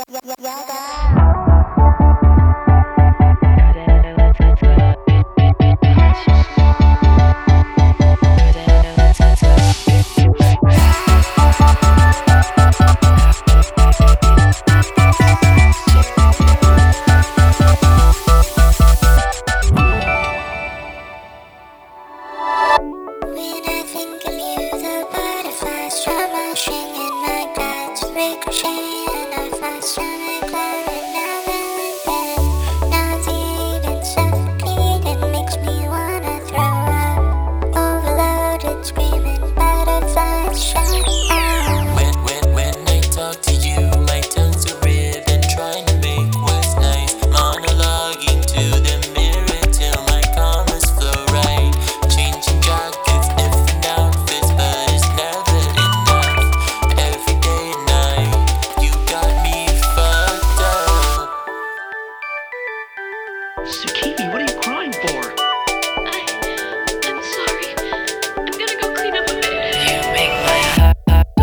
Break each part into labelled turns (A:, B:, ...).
A: Zucchini, what are you crying for?
B: I'm sorry. I'm gonna go clean up a bit.
C: You make my heart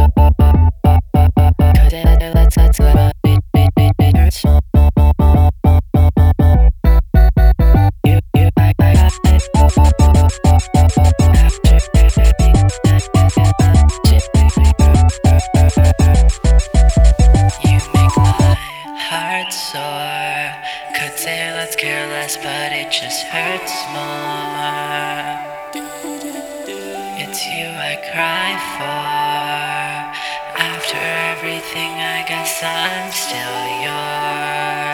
C: sore. Could say let's care less, but it just hurts more. It's you I cry for. After everything, I guess I'm still yours.